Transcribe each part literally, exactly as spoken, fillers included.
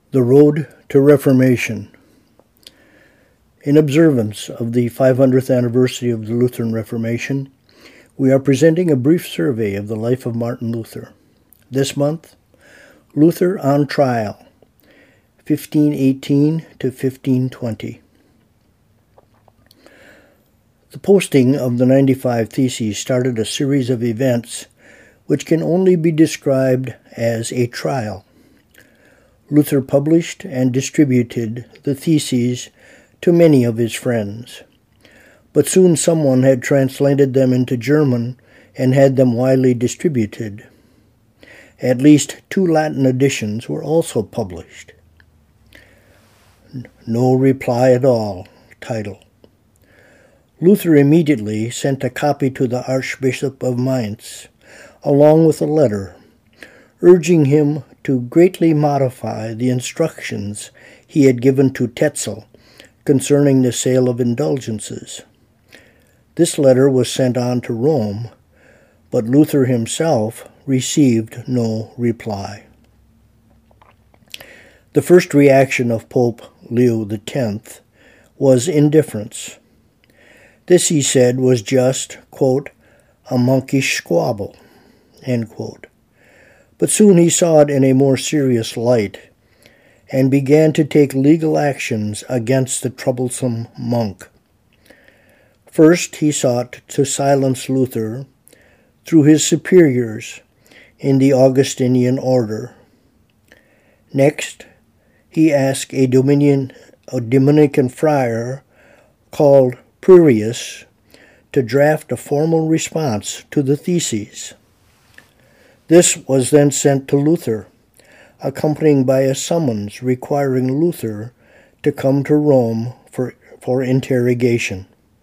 The Road to Reformation. In observance of the five hundredth anniversary of the Lutheran Reformation, we are presenting a brief survey of the life of Martin Luther. This month, Luther on Trial, fifteen eighteen to fifteen twenty. The posting of the ninety-five Theses started a series of events which can only be described as a trial. Luther published and distributed the Theses to many of his friends, but soon someone had translated them into German and had them widely distributed. At least two Latin editions were also published. No Reply at All, title. Luther immediately sent a copy to the Archbishop of Mainz, along with a letter, urging him to greatly modify the instructions he had given to Tetzel concerning the sale of indulgences. This letter was sent on to Rome, but Luther himself received no reply. The first reaction of Pope Leo the Tenth was indifference. This, he said, was just, quote, a monkish squabble, end quote. But soon he saw it in a more serious light and began to take legal actions against the troublesome monk. First, he sought to silence Luther through his superiors in the Augustinian order. Next, he asked a, Dominion, a Dominican friar called Prierius to draft a formal response to the Theses. This was then sent to Luther, accompanied by a summons requiring Luther to come to Rome for, for interrogation.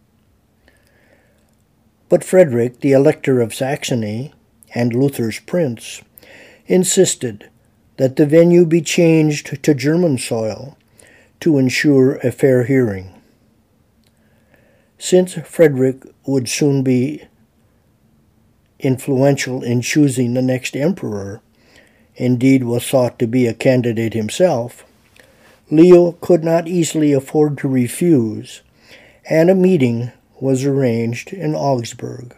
But Frederick, the Elector of Saxony and Luther's prince, insisted that the venue be changed to German soil to ensure a fair hearing. Since Frederick would soon be influential in choosing the next emperor, indeed was thought to be a candidate himself, Leo could not easily afford to refuse, and a meeting was arranged in Augsburg.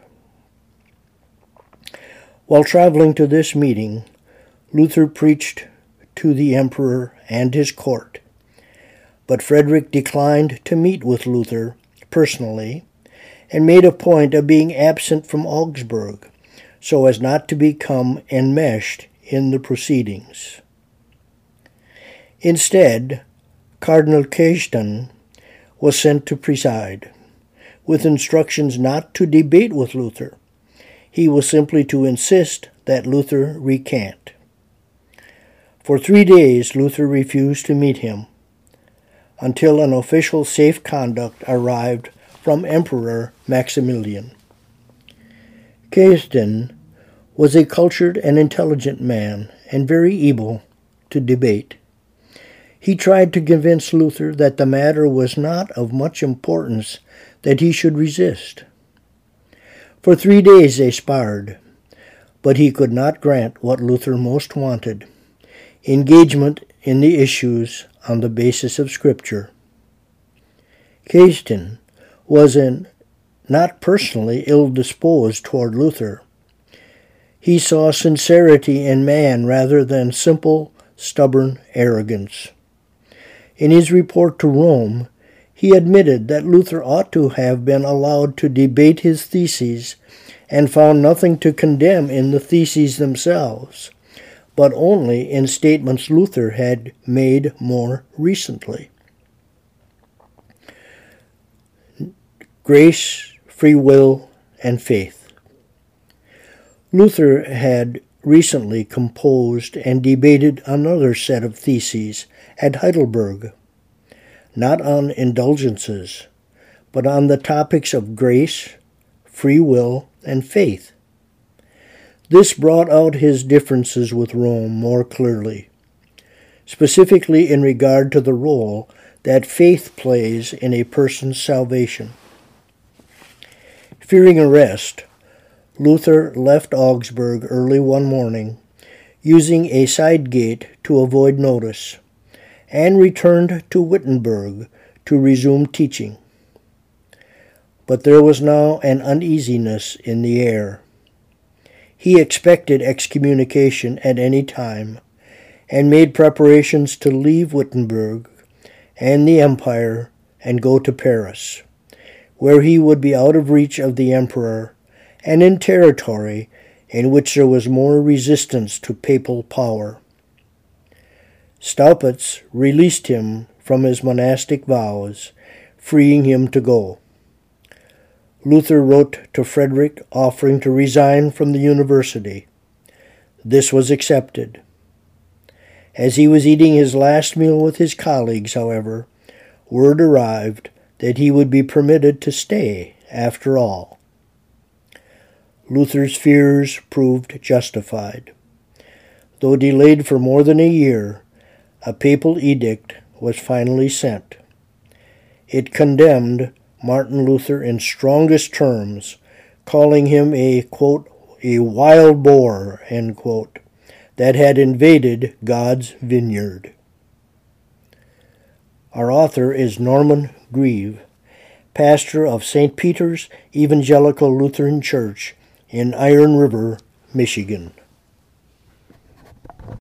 While traveling to this meeting, Luther preached to the emperor and his court, but Frederick declined to meet with Luther personally and made a point of being absent from Augsburg so as not to become enmeshed in the proceedings. Instead, Cardinal Cajetan was sent to preside, with instructions not to debate with Luther. He was simply to insist that Luther recant. For three days Luther refused to meet him, until an official safe conduct arrived from Emperor Maximilian. Cajetan was a cultured and intelligent man and very able to debate. He tried to convince Luther that the matter was not of much importance that he should resist. For three days they sparred, but he could not grant what Luther most wanted, engagement in the issues on the basis of Scripture. Cajetan was in not personally ill-disposed toward Luther. He saw sincerity in man rather than simple, stubborn arrogance. In his report to Rome, he admitted that Luther ought to have been allowed to debate his theses and found nothing to condemn in the theses themselves, but only in statements Luther had made more recently. Grace, free will, and faith. Luther had recently composed and debated another set of theses at Heidelberg, not on indulgences, but on the topics of grace, free will, and faith. This brought out his differences with Rome more clearly, specifically in regard to the role that faith plays in a person's salvation. Fearing arrest, Luther left Augsburg early one morning, using a side gate to avoid notice, and returned to Wittenberg to resume teaching. But there was now an uneasiness in the air. He expected excommunication at any time, and made preparations to leave Wittenberg and the empire and go to Paris, where he would be out of reach of the emperor and in territory in which there was more resistance to papal power. Staupitz released him from his monastic vows, freeing him to go. Luther wrote to Frederick offering to resign from the university. This was accepted. As he was eating his last meal with his colleagues, however, word arrived that he would be permitted to stay after all. Luther's fears proved justified. Though delayed for more than a year, a papal edict was finally sent. It condemned Martin Luther in strongest terms, calling him a, quote, a wild boar, end quote, that had invaded God's vineyard. Our author is Norman Grieve, pastor of Saint Peter's Evangelical Lutheran Church in Iron River, Michigan.